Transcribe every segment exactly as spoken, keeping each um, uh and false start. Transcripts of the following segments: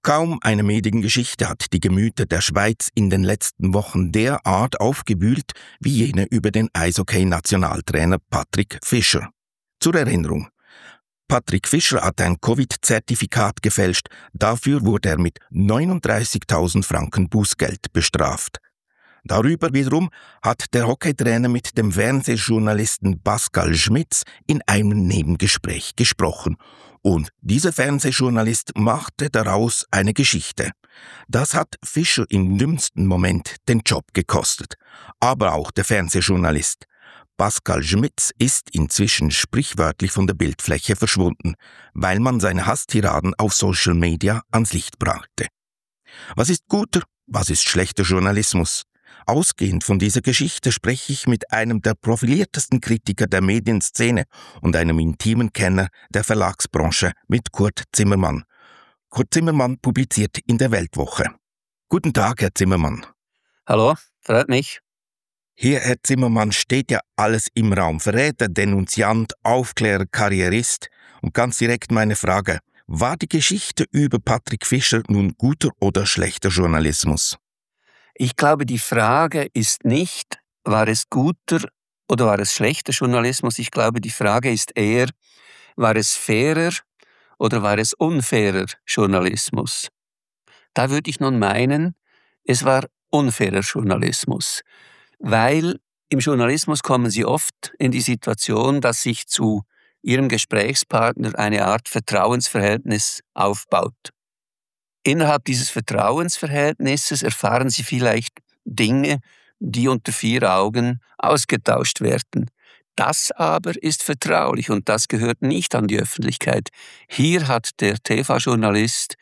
Kaum eine Mediengeschichte hat die Gemüter der Schweiz in den letzten Wochen derart aufgewühlt wie jene über den Eishockey-Nationaltrainer Patrick Fischer. Zur Erinnerung: Patrick Fischer hat ein Covid-Zertifikat gefälscht, dafür wurde er mit neununddreißigtausend Franken Bußgeld bestraft. Darüber wiederum hat der Hockeytrainer mit dem Fernsehjournalisten Pascal Schmitz in einem Nebengespräch gesprochen. Und dieser Fernsehjournalist machte daraus eine Geschichte. Das hat Fischer im dümmsten Moment den Job gekostet. Aber auch der Fernsehjournalist Pascal Schmitz ist inzwischen sprichwörtlich von der Bildfläche verschwunden, weil man seine Hasstiraden auf Social Media ans Licht brachte. Was ist guter, was ist schlechter Journalismus? Ausgehend von dieser Geschichte spreche ich mit einem der profiliertesten Kritiker der Medienszene und einem intimen Kenner der Verlagsbranche, mit Kurt Zimmermann. Kurt Zimmermann publiziert in der Weltwoche. Guten Tag, Herr Zimmermann. Hallo, freut mich. Hier, Herr Zimmermann, steht ja alles im Raum. Verräter, Denunziant, Aufklärer, Karrierist. Und ganz direkt meine Frage: War die Geschichte über Patrick Fischer nun guter oder schlechter Journalismus? Ich glaube, die Frage ist nicht, war es guter oder war es schlechter Journalismus? Ich glaube, die Frage ist eher, war es fairer oder war es unfairer Journalismus? Da würde ich nun meinen, es war unfairer Journalismus, weil im Journalismus kommen Sie oft in die Situation, dass sich zu Ihrem Gesprächspartner eine Art Vertrauensverhältnis aufbaut. Innerhalb dieses Vertrauensverhältnisses erfahren Sie vielleicht Dinge, die unter vier Augen ausgetauscht werden. Das aber ist vertraulich und das gehört nicht an die Öffentlichkeit. Hier hat der T V-Journalist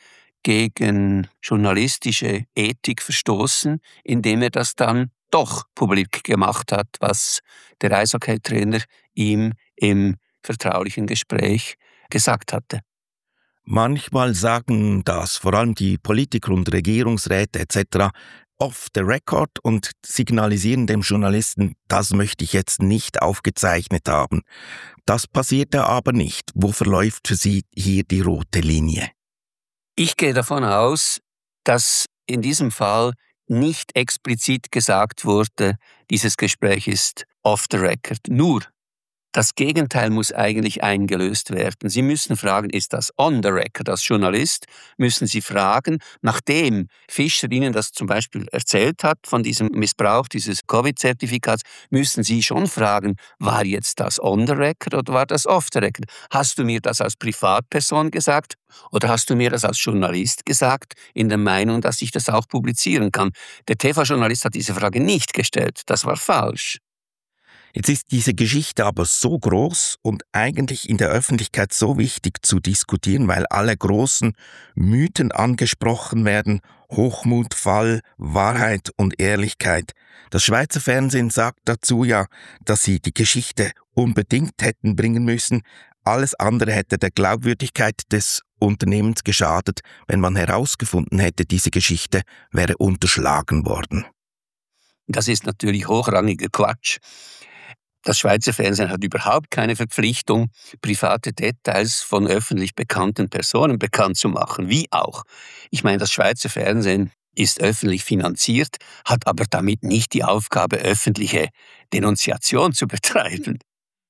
gegen journalistische Ethik verstoßen, indem er das dann doch publik gemacht hat, was der Eishockeytrainer ihm im vertraulichen Gespräch gesagt hatte. Manchmal sagen das vor allem die Politiker und Regierungsräte et cetera off the record und signalisieren dem Journalisten, das möchte ich jetzt nicht aufgezeichnet haben. Das passierte aber nicht. Wo verläuft für Sie hier die rote Linie? Ich gehe davon aus, dass in diesem Fall nicht explizit gesagt wurde, dieses Gespräch ist off the record. Nur das Gegenteil muss eigentlich eingelöst werden. Sie müssen fragen, ist das on the record? Als Journalist müssen Sie fragen, nachdem Fischer Ihnen das zum Beispiel erzählt hat, von diesem Missbrauch dieses Covid-Zertifikats, müssen Sie schon fragen, war jetzt das on the record oder war das off the record? Hast du mir das als Privatperson gesagt oder hast du mir das als Journalist gesagt, in der Meinung, dass ich das auch publizieren kann? Der T V-Journalist hat diese Frage nicht gestellt. Das war falsch. Jetzt ist diese Geschichte aber so groß und eigentlich in der Öffentlichkeit so wichtig zu diskutieren, weil alle großen Mythen angesprochen werden: Hochmut, Fall, Wahrheit und Ehrlichkeit. Das Schweizer Fernsehen sagt dazu ja, dass sie die Geschichte unbedingt hätten bringen müssen. Alles andere hätte der Glaubwürdigkeit des Unternehmens geschadet, wenn man herausgefunden hätte, diese Geschichte wäre unterschlagen worden. Das ist natürlich hochrangiger Quatsch. Das Schweizer Fernsehen hat überhaupt keine Verpflichtung, private Details von öffentlich bekannten Personen bekannt zu machen. Wie auch. Ich meine, das Schweizer Fernsehen ist öffentlich finanziert, hat aber damit nicht die Aufgabe, öffentliche Denunziation zu betreiben.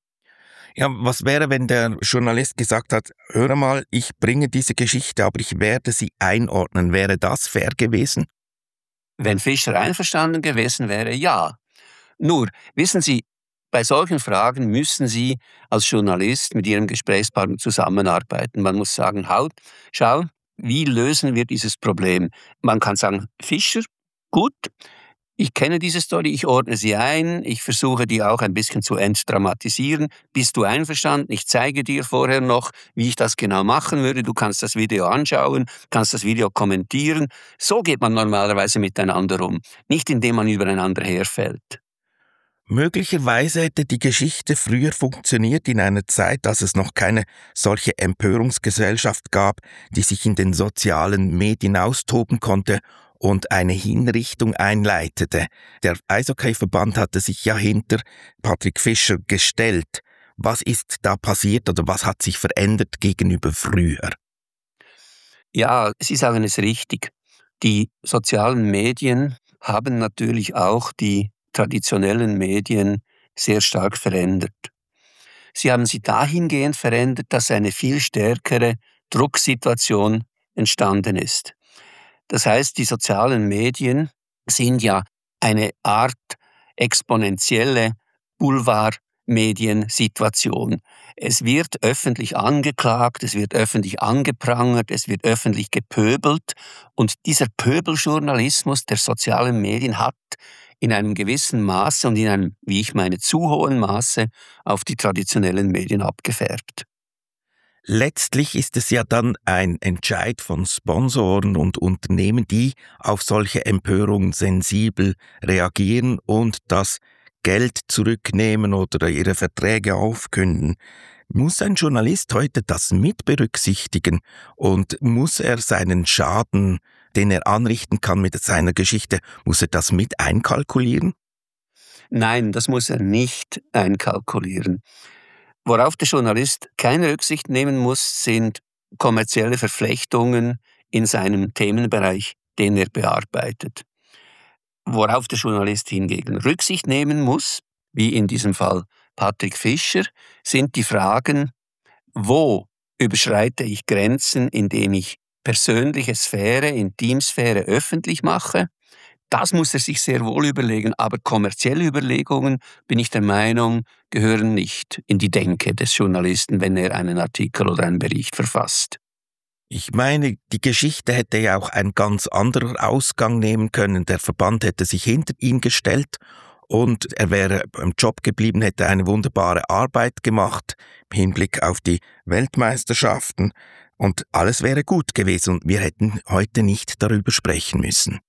Ja, was wäre, wenn der Journalist gesagt hat: Hör mal, ich bringe diese Geschichte, aber ich werde sie einordnen. Wäre das fair gewesen? Wenn Fischer einverstanden gewesen wäre, ja. Nur, wissen Sie, bei solchen Fragen müssen Sie als Journalist mit Ihrem Gesprächspartner zusammenarbeiten. Man muss sagen, halt, schau, wie lösen wir dieses Problem? Man kann sagen, Fischer, gut, ich kenne diese Story, ich ordne sie ein, ich versuche die auch ein bisschen zu entdramatisieren. Bist du einverstanden? Ich zeige dir vorher noch, wie ich das genau machen würde. Du kannst das Video anschauen, kannst das Video kommentieren. So geht man normalerweise miteinander um, nicht indem man übereinander herfällt. Möglicherweise hätte die Geschichte früher funktioniert, in einer Zeit, als es noch keine solche Empörungsgesellschaft gab, die sich in den sozialen Medien austoben konnte und eine Hinrichtung einleitete. Der Eishockeyverband hatte sich ja hinter Patrick Fischer gestellt. Was ist da passiert oder was hat sich verändert gegenüber früher? Ja, Sie sagen es richtig. Die sozialen Medien haben natürlich auch die traditionellen Medien sehr stark verändert. Sie haben sie dahingehend verändert, dass eine viel stärkere Drucksituation entstanden ist. Das heißt, die sozialen Medien sind ja eine Art exponentielle Boulevardmediensituation. Es wird öffentlich angeklagt, es wird öffentlich angeprangert, es wird öffentlich gepöbelt und dieser Pöbeljournalismus der sozialen Medien hat in einem gewissen Maße und in einem, wie ich meine, zu hohen Maße auf die traditionellen Medien abgefärbt. Letztlich ist es ja dann ein Entscheid von Sponsoren und Unternehmen, die auf solche Empörungen sensibel reagieren und das Geld zurücknehmen oder ihre Verträge aufkünden. Muss ein Journalist heute das mit berücksichtigen und muss er seinen Schaden, den er anrichten kann mit seiner Geschichte, muss er das mit einkalkulieren? Nein, das muss er nicht einkalkulieren. Worauf der Journalist keine Rücksicht nehmen muss, sind kommerzielle Verflechtungen in seinem Themenbereich, den er bearbeitet. Worauf der Journalist hingegen Rücksicht nehmen muss, wie in diesem Fall Patrick Fischer, sind die Fragen, wo überschreite ich Grenzen, indem ich persönliche Sphäre, Intimsphäre öffentlich mache. Das muss er sich sehr wohl überlegen, aber kommerzielle Überlegungen, bin ich der Meinung, gehören nicht in die Denke des Journalisten, wenn er einen Artikel oder einen Bericht verfasst. Ich meine, die Geschichte hätte ja auch ein ganz anderer Ausgang nehmen können. Der Verband hätte sich hinter ihn gestellt und er wäre im Job geblieben, hätte eine wunderbare Arbeit gemacht im Hinblick auf die Weltmeisterschaften und alles wäre gut gewesen und wir hätten heute nicht darüber sprechen müssen.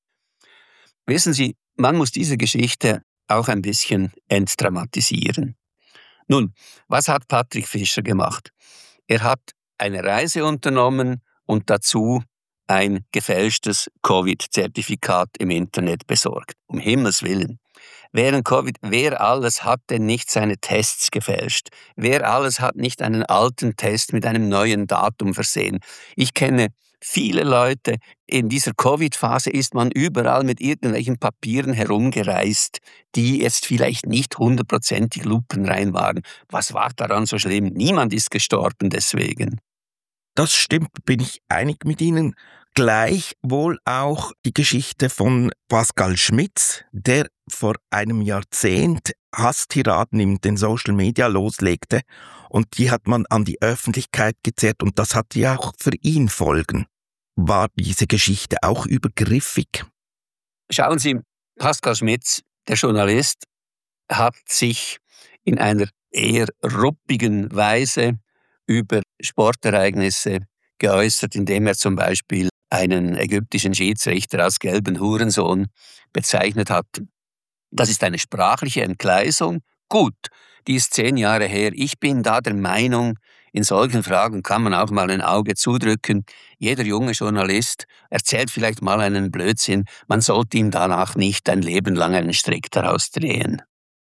Wissen Sie, man muss diese Geschichte auch ein bisschen entdramatisieren. Nun, was hat Patrick Fischer gemacht? Er hat eine Reise unternommen und dazu ein gefälschtes Covid-Zertifikat im Internet besorgt. Um Himmels Willen. Während Covid, wer alles hat denn nicht seine Tests gefälscht? Wer alles hat nicht einen alten Test mit einem neuen Datum versehen? Ich kenne viele Leute, in dieser Covid-Phase ist man überall mit irgendwelchen Papieren herumgereist, die jetzt vielleicht nicht hundertprozentig lupenrein waren. Was war daran so schlimm? Niemand ist gestorben deswegen. Das stimmt, bin ich einig mit Ihnen. Gleichwohl auch die Geschichte von Pascal Schmitz, der vor einem Jahrzehnt Hasstiraden in den Social Media loslegte und die hat man an die Öffentlichkeit gezerrt und das hatte ja auch für ihn Folgen. War diese Geschichte auch übergriffig? Schauen Sie, Pascal Schmitz, der Journalist, hat sich in einer eher ruppigen Weise über Sportereignisse geäußert, indem er zum Beispiel einen ägyptischen Schiedsrichter als gelben Hurensohn bezeichnet hat. Das ist eine sprachliche Entgleisung. Gut, die ist zehn Jahre her. Ich bin da der Meinung, in solchen Fragen kann man auch mal ein Auge zudrücken. Jeder junge Journalist erzählt vielleicht mal einen Blödsinn. Man sollte ihm danach nicht ein Leben lang einen Strick daraus drehen.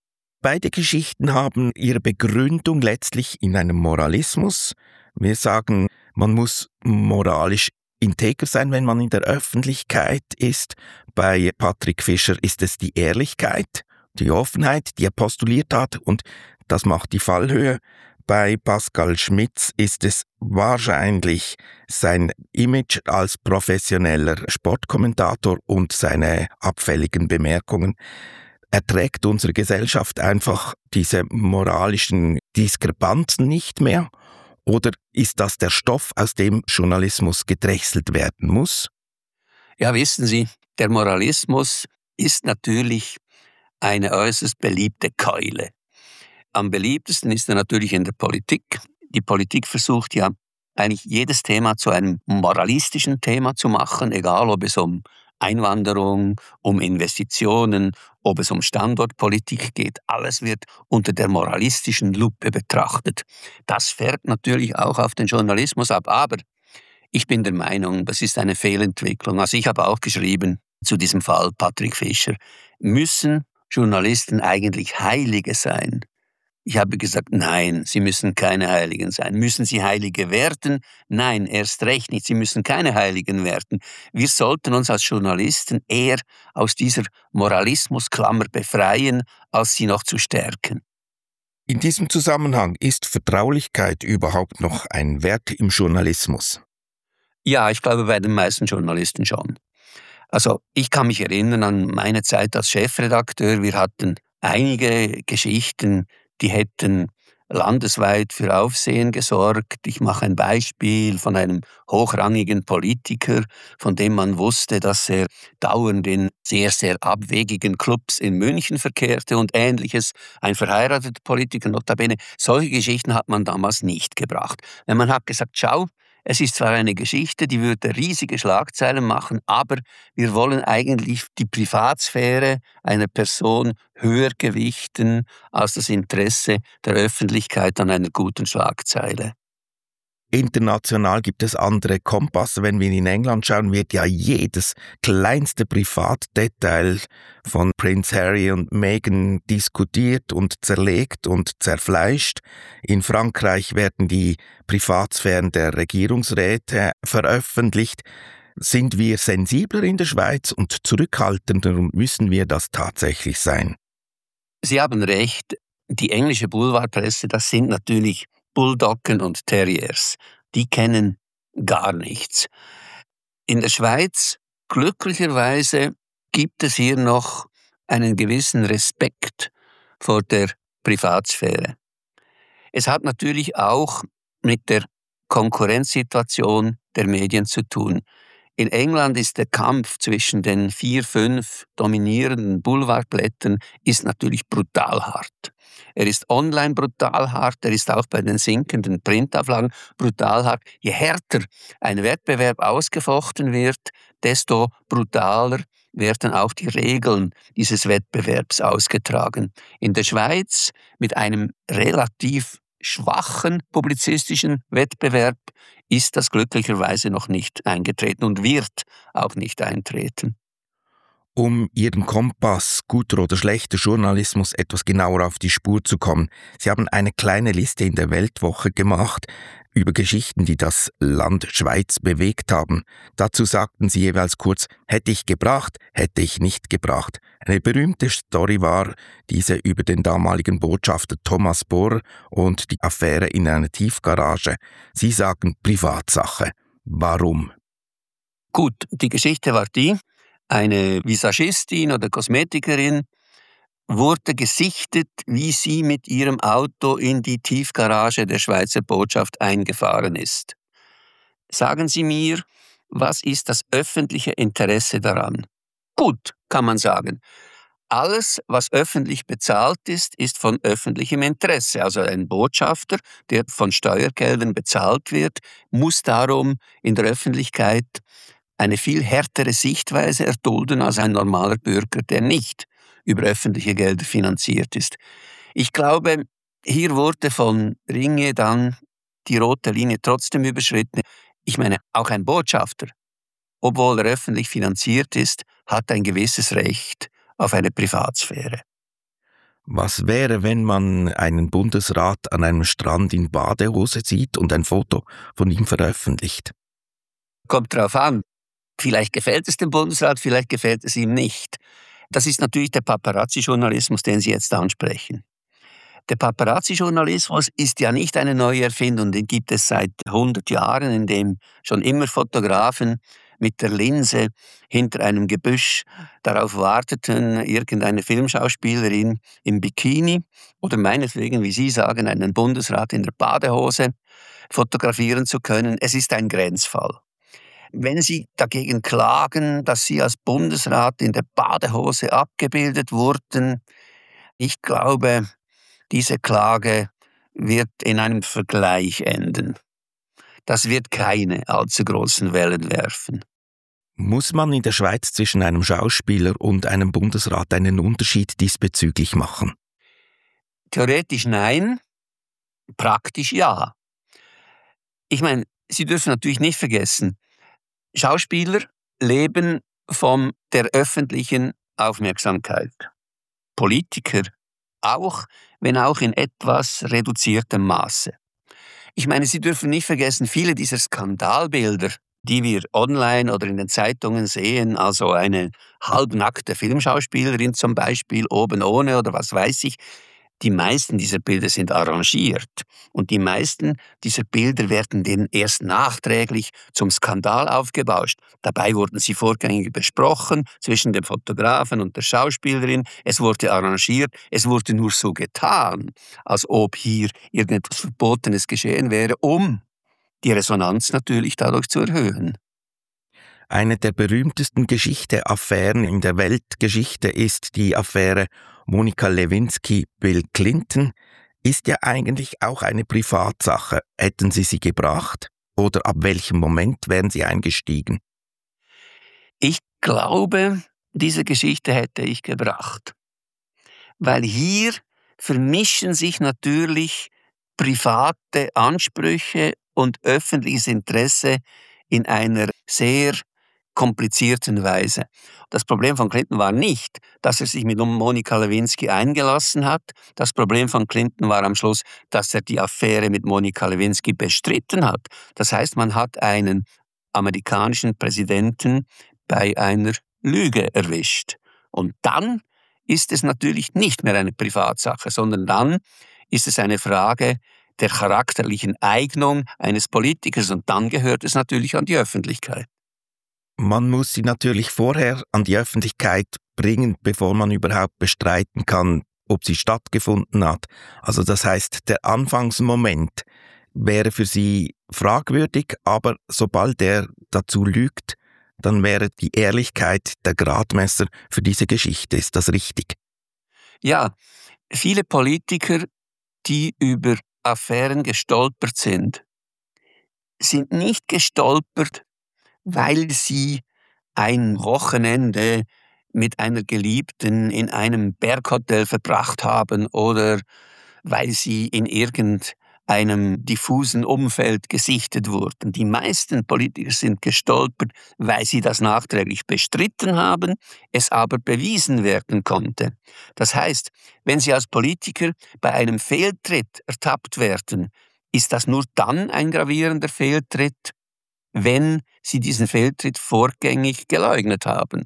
Beide Geschichten haben ihre Begründung letztlich in einem Moralismus. Wir sagen, man muss moralisch integer sein, wenn man in der Öffentlichkeit ist. Bei Patrick Fischer ist es die Ehrlichkeit, die Offenheit, die er postuliert hat und das macht die Fallhöhe. Bei Pascal Schmitz ist es wahrscheinlich sein Image als professioneller Sportkommentator und seine abfälligen Bemerkungen. Erträgt unsere Gesellschaft einfach diese moralischen Diskrepanzen nicht mehr? Oder ist das der Stoff, aus dem Journalismus gedrechselt werden muss? Ja, wissen Sie, der Moralismus ist natürlich eine äußerst beliebte Keule. Am beliebtesten ist er natürlich in der Politik. Die Politik versucht ja eigentlich jedes Thema zu einem moralistischen Thema zu machen, egal ob es um Einwanderung, um Investitionen, ob es um Standortpolitik geht. Alles wird unter der moralistischen Lupe betrachtet. Das färbt natürlich auch auf den Journalismus ab, aber ich bin der Meinung, das ist eine Fehlentwicklung. Also ich habe auch geschrieben zu diesem Fall Patrick Fischer. Müssen Journalisten eigentlich Heilige sein? Ich habe gesagt, nein, Sie müssen keine Heiligen sein. Müssen Sie Heilige werden? Nein, erst recht nicht. Sie müssen keine Heiligen werden. Wir sollten uns als Journalisten eher aus dieser Moralismusklammer befreien, als sie noch zu stärken. In diesem Zusammenhang ist Vertraulichkeit überhaupt noch ein Wert im Journalismus? Ja, ich glaube bei den meisten Journalisten schon. Also ich kann mich erinnern an meine Zeit als Chefredakteur. Wir hatten einige Geschichten, die hätten landesweit für Aufsehen gesorgt. Ich mache ein Beispiel von einem hochrangigen Politiker, von dem man wusste, dass er dauernd in sehr, sehr abwegigen Clubs in München verkehrte und Ähnliches. Ein verheirateter Politiker, notabene. Solche Geschichten hat man damals nicht gebracht. Denn man hat gesagt, schau, es ist zwar eine Geschichte, die würde riesige Schlagzeilen machen, aber wir wollen eigentlich die Privatsphäre einer Person höher gewichten als das Interesse der Öffentlichkeit an einer guten Schlagzeile. International gibt es andere Kompasse. Wenn wir in England schauen, wird ja jedes kleinste Privatdetail von Prince Harry und Meghan diskutiert und zerlegt und zerfleischt. In Frankreich werden die Privatsphären der Regierungsräte veröffentlicht. Sind wir sensibler in der Schweiz und zurückhaltender und müssen wir das tatsächlich sein? Sie haben recht, die englische Boulevardpresse, das sind natürlich Bulldoggen und Terriers, die kennen gar nichts. In der Schweiz, glücklicherweise, gibt es hier noch einen gewissen Respekt vor der Privatsphäre. Es hat natürlich auch mit der Konkurrenzsituation der Medien zu tun. In England ist der Kampf zwischen den vier, fünf dominierenden Boulevardblättern ist natürlich brutal hart. Er ist online brutal hart, er ist auch bei den sinkenden Printauflagen brutal hart. Je härter ein Wettbewerb ausgefochten wird, desto brutaler werden auch die Regeln dieses Wettbewerbs ausgetragen. In der Schweiz mit einem relativ schwachen publizistischen Wettbewerb ist das glücklicherweise noch nicht eingetreten und wird auch nicht eintreten. Um Ihrem Kompass, guter oder schlechter Journalismus, etwas genauer auf die Spur zu kommen. Sie haben eine kleine Liste in der Weltwoche gemacht über Geschichten, die das Land Schweiz bewegt haben. Dazu sagten Sie jeweils kurz, hätte ich gebracht, hätte ich nicht gebracht. Eine berühmte Story war diese über den damaligen Botschafter Thomas Bohr und die Affäre in einer Tiefgarage. Sie sagen Privatsache. Warum? Gut, die Geschichte war die, eine Visagistin oder Kosmetikerin wurde gesichtet, wie sie mit ihrem Auto in die Tiefgarage der Schweizer Botschaft eingefahren ist. Sagen Sie mir, was ist das öffentliche Interesse daran? Gut, kann man sagen. Alles, was öffentlich bezahlt ist, ist von öffentlichem Interesse. Also ein Botschafter, der von Steuergeldern bezahlt wird, muss darum in der Öffentlichkeit eine viel härtere Sichtweise erdulden als ein normaler Bürger, der nicht über öffentliche Gelder finanziert ist. Ich glaube, hier wurde von Ringe dann die rote Linie trotzdem überschritten. Ich meine, auch ein Botschafter, obwohl er öffentlich finanziert ist, hat ein gewisses Recht auf eine Privatsphäre. Was wäre, wenn man einen Bundesrat an einem Strand in Badehose sieht und ein Foto von ihm veröffentlicht? Kommt drauf an. Vielleicht gefällt es dem Bundesrat, vielleicht gefällt es ihm nicht. Das ist natürlich der Paparazzi-Journalismus, den Sie jetzt ansprechen. Der Paparazzi-Journalismus ist ja nicht eine neue Erfindung, den gibt es seit hundert Jahren, in dem schon immer Fotografen mit der Linse hinter einem Gebüsch darauf warteten, irgendeine Filmschauspielerin im Bikini oder meinetwegen, wie Sie sagen, einen Bundesrat in der Badehose fotografieren zu können. Es ist ein Grenzfall. Wenn Sie dagegen klagen, dass Sie als Bundesrat in der Badehose abgebildet wurden, ich glaube, diese Klage wird in einem Vergleich enden. Das wird keine allzu großen Wellen werfen. Muss man in der Schweiz zwischen einem Schauspieler und einem Bundesrat einen Unterschied diesbezüglich machen? Theoretisch nein, praktisch ja. Ich meine, Sie dürfen natürlich nicht vergessen, Schauspieler leben von der öffentlichen Aufmerksamkeit. Politiker auch, wenn auch in etwas reduziertem Maße. Ich meine, Sie dürfen nicht vergessen, viele dieser Skandalbilder, die wir online oder in den Zeitungen sehen, also eine halbnackte Filmschauspielerin zum Beispiel, oben ohne oder was weiß ich, die meisten dieser Bilder sind arrangiert und die meisten dieser Bilder werden denen erst nachträglich zum Skandal aufgebauscht. Dabei wurden sie vorgängig besprochen zwischen dem Fotografen und der Schauspielerin. Es wurde arrangiert, es wurde nur so getan, als ob hier irgendetwas Verbotenes geschehen wäre, um die Resonanz natürlich dadurch zu erhöhen. Eine der berühmtesten Geschichte-Affären in der Weltgeschichte ist die Affäre Monica Lewinsky-Bill Clinton. Ist ja eigentlich auch eine Privatsache. Hätten Sie sie gebracht? Oder ab welchem Moment wären Sie eingestiegen? Ich glaube, diese Geschichte hätte ich gebracht. Weil hier vermischen sich natürlich private Ansprüche und öffentliches Interesse in einer sehr komplizierten Weise. Das Problem von Clinton war nicht, dass er sich mit Monica Lewinsky eingelassen hat. Das Problem von Clinton war am Schluss, dass er die Affäre mit Monica Lewinsky bestritten hat. Das heißt, man hat einen amerikanischen Präsidenten bei einer Lüge erwischt. Und dann ist es natürlich nicht mehr eine Privatsache, sondern dann ist es eine Frage der charakterlichen Eignung eines Politikers und dann gehört es natürlich an die Öffentlichkeit. Man muss sie natürlich vorher an die Öffentlichkeit bringen, bevor man überhaupt bestreiten kann, ob sie stattgefunden hat. Also das heißt, der Anfangsmoment wäre für Sie fragwürdig, aber sobald er dazu lügt, dann wäre die Ehrlichkeit der Gradmesser für diese Geschichte. Ist das richtig? Ja, viele Politiker, die über Affären gestolpert sind, sind nicht gestolpert, weil sie ein Wochenende mit einer Geliebten in einem Berghotel verbracht haben oder weil sie in irgendeinem diffusen Umfeld gesichtet wurden. Die meisten Politiker sind gestolpert, weil sie das nachträglich bestritten haben, es aber bewiesen werden konnte. Das heißt, wenn Sie als Politiker bei einem Fehltritt ertappt werden, ist das nur dann ein gravierender Fehltritt, wenn Sie diesen Fehltritt vorgängig geleugnet haben.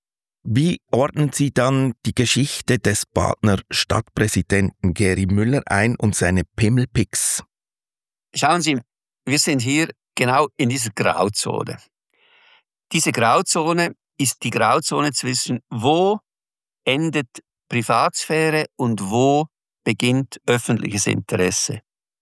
Wie ordnen Sie dann die Geschichte des Badner Stadtpräsidenten Gary Müller ein und seine Pimmelpics? Schauen Sie, wir sind hier genau in dieser Grauzone. Diese Grauzone ist die Grauzone zwischen, wo endet Privatsphäre und wo beginnt öffentliches Interesse.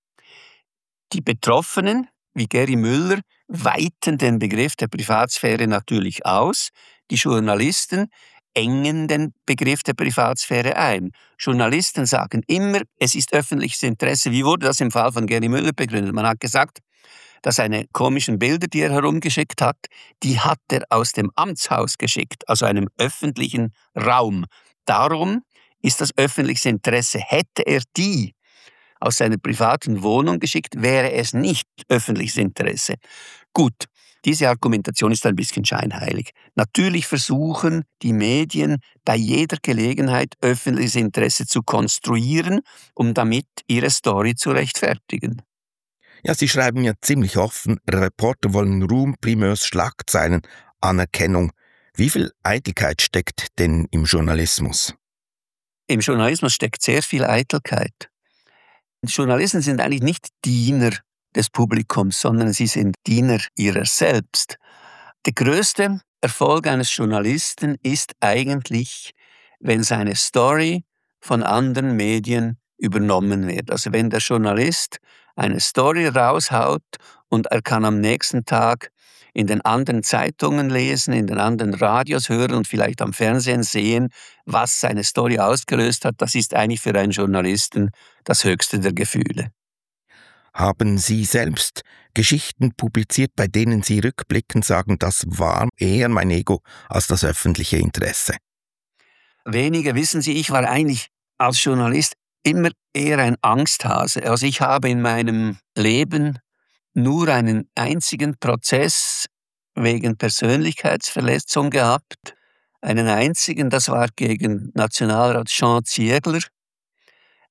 Die Betroffenen, wie Gary Müller, weiten den Begriff der Privatsphäre natürlich aus. Die Journalisten engen den Begriff der Privatsphäre ein. Journalisten sagen immer, es ist öffentliches Interesse. Wie wurde das im Fall von Gary Müller begründet? Man hat gesagt, dass seine komischen Bilder, die er herumgeschickt hat, die hat er aus dem Amtshaus geschickt, also einem öffentlichen Raum. Darum ist das öffentliches Interesse. Hätte er die aus seiner privaten Wohnung geschickt, wäre es nicht öffentliches Interesse. Gut, diese Argumentation ist ein bisschen scheinheilig. Natürlich versuchen die Medien bei jeder Gelegenheit öffentliches Interesse zu konstruieren, um damit ihre Story zu rechtfertigen. Ja, Sie schreiben ja ziemlich offen, Reporter wollen Ruhm, Primeurs, Schlagzeilen, Anerkennung. Wie viel Eitelkeit steckt denn im Journalismus? Im Journalismus steckt sehr viel Eitelkeit. Journalisten sind eigentlich nicht Diener des Publikums, sondern sie sind Diener ihrer selbst. Der größte Erfolg eines Journalisten ist eigentlich, wenn seine Story von anderen Medien übernommen wird. Also wenn der Journalist eine Story raushaut und er kann am nächsten Tag in den anderen Zeitungen lesen, in den anderen Radios hören und vielleicht am Fernsehen sehen, was seine Story ausgelöst hat, das ist eigentlich für einen Journalisten das höchste der Gefühle. Haben Sie selbst Geschichten publiziert, bei denen Sie rückblickend sagen, das war eher mein Ego als das öffentliche Interesse? Weniger, wissen Sie, ich war eigentlich als Journalist immer eher ein Angsthase. Also ich habe in meinem Leben nur einen einzigen Prozess wegen Persönlichkeitsverletzung gehabt. Einen einzigen, das war gegen Nationalrat Jean Ziegler.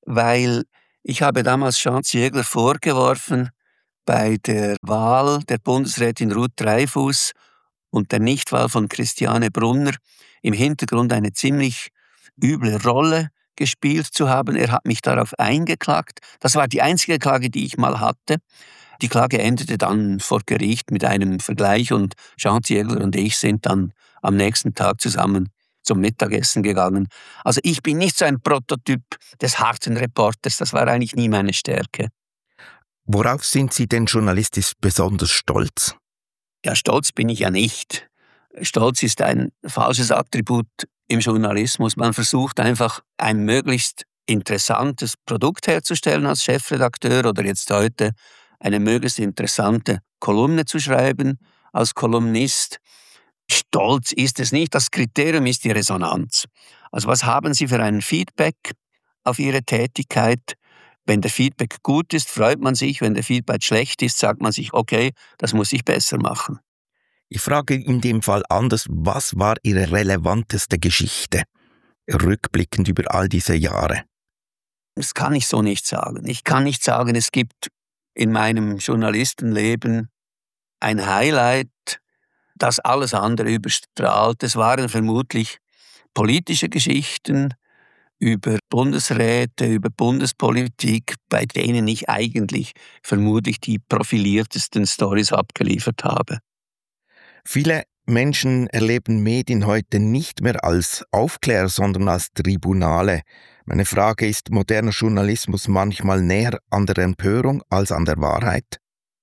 weil ich habe damals Jean Ziegler vorgeworfen, bei der Wahl der Bundesrätin Ruth Dreifuss und der Nichtwahl von Christiane Brunner im Hintergrund eine ziemlich üble Rolle gespielt zu haben. Er hat mich darauf eingeklagt. Das war die einzige Klage, die ich mal hatte. Die Klage endete dann vor Gericht mit einem Vergleich und Jean Ziegler und ich sind dann am nächsten Tag zusammen zum Mittagessen gegangen. Also ich bin nicht so ein Prototyp des harten Reporters, das war eigentlich nie meine Stärke. Worauf sind Sie denn journalistisch besonders stolz? Ja, stolz bin ich ja nicht. Stolz ist ein falsches Attribut im Journalismus. Man versucht einfach ein möglichst interessantes Produkt herzustellen als Chefredakteur oder jetzt heute eine möglichst interessante Kolumne zu schreiben als Kolumnist. Stolz ist es nicht. Das Kriterium ist die Resonanz. Also was haben Sie für ein Feedback auf Ihre Tätigkeit? Wenn der Feedback gut ist, freut man sich. Wenn der Feedback schlecht ist, sagt man sich, okay, das muss ich besser machen. Ich frage in dem Fall anders, was war Ihre relevanteste Geschichte, rückblickend über all diese Jahre? Das kann ich so nicht sagen. Ich kann nicht sagen, es gibt in meinem Journalistenleben ein Highlight, das alles andere überstrahlt. Es waren vermutlich politische Geschichten über Bundesräte, über Bundespolitik, bei denen ich eigentlich vermutlich die profiliertesten Storys abgeliefert habe. Viele Menschen erleben Medien heute nicht mehr als Aufklärer, sondern als Tribunale. Meine Frage ist, moderner Journalismus manchmal näher an der Empörung als an der Wahrheit?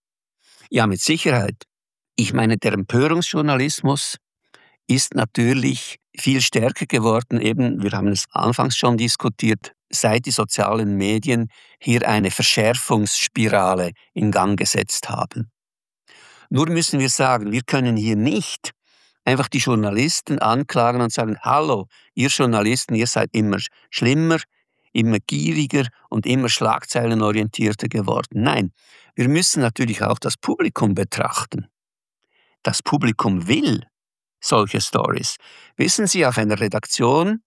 Ja, mit Sicherheit. Ich meine, der Empörungsjournalismus ist natürlich viel stärker geworden, eben, wir haben es anfangs schon diskutiert, seit die sozialen Medien hier eine Verschärfungsspirale in Gang gesetzt haben. Nur müssen wir sagen, wir können hier nicht einfach die Journalisten anklagen und sagen, hallo, ihr Journalisten, ihr seid immer schlimmer, immer gieriger und immer schlagzeilenorientierter geworden. Nein, wir müssen natürlich auch das Publikum betrachten. Das Publikum will solche Stories. Wissen Sie, auf einer Redaktion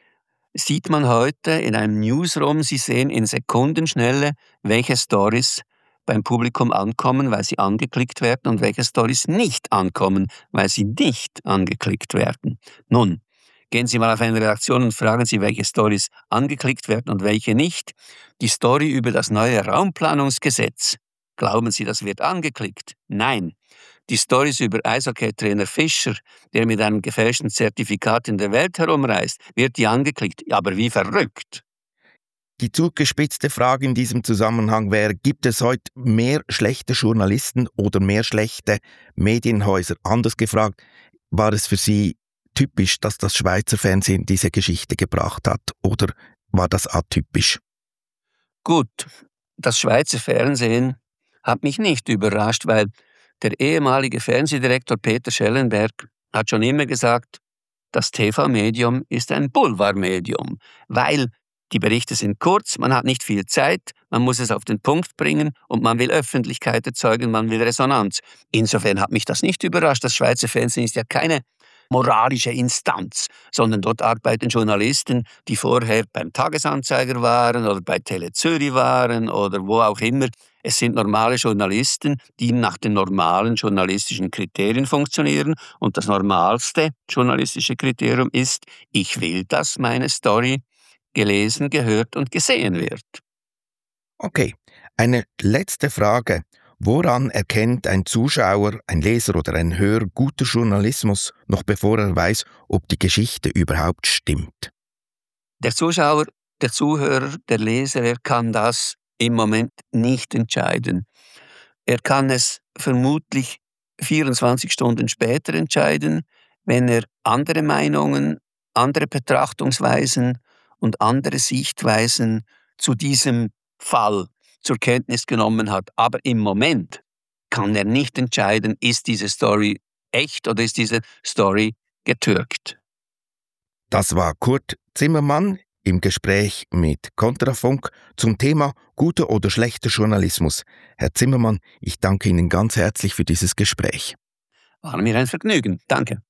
sieht man heute in einem Newsroom, Sie sehen in Sekundenschnelle, welche Stories beim Publikum ankommen, weil sie angeklickt werden und welche Stories nicht ankommen, weil sie nicht angeklickt werden. Nun, gehen Sie mal auf eine Redaktion und fragen Sie, welche Stories angeklickt werden und welche nicht. Die Story über das neue Raumplanungsgesetz, glauben Sie, das wird angeklickt? Nein. Die Stories über Eishockey-Trainer Fischer, der mit einem gefälschten Zertifikat in der Welt herumreist, wird die angeklickt. Aber wie verrückt. Die zugespitzte Frage in diesem Zusammenhang wäre, gibt es heute mehr schlechte Journalisten oder mehr schlechte Medienhäuser? Anders gefragt, war es für Sie typisch, dass das Schweizer Fernsehen diese Geschichte gebracht hat, oder war das atypisch? Gut, das Schweizer Fernsehen hat mich nicht überrascht, weil der ehemalige Fernsehdirektor Peter Schellenberg hat schon immer gesagt, das T V-Medium ist ein Boulevardmedium, weil die Berichte sind kurz, man hat nicht viel Zeit, man muss es auf den Punkt bringen und man will Öffentlichkeit erzeugen, man will Resonanz. Insofern hat mich das nicht überrascht. Das Schweizer Fernsehen ist ja keine moralische Instanz, sondern dort arbeiten Journalisten, die vorher beim Tagesanzeiger waren oder bei Tele Zürich waren oder wo auch immer. Es sind normale Journalisten, die nach den normalen journalistischen Kriterien funktionieren. Und das normalste journalistische Kriterium ist, ich will, dass meine Story gelesen, gehört und gesehen wird. Okay, eine letzte Frage. Woran erkennt ein Zuschauer, ein Leser oder ein Hörer guter Journalismus, noch bevor er weiß, ob die Geschichte überhaupt stimmt? Der Zuschauer, der Zuhörer, der Leser, er kann das im Moment nicht entscheiden. Er kann es vermutlich vierundzwanzig Stunden später entscheiden, wenn er andere Meinungen, andere Betrachtungsweisen und andere Sichtweisen zu diesem Fall zur Kenntnis genommen hat. Aber im Moment kann er nicht entscheiden, ist diese Story echt oder ist diese Story getürkt. Das war Kurt Zimmermann im Gespräch mit Kontrafunk zum Thema guter oder schlechter Journalismus. Herr Zimmermann, ich danke Ihnen ganz herzlich für dieses Gespräch. War mir ein Vergnügen. Danke.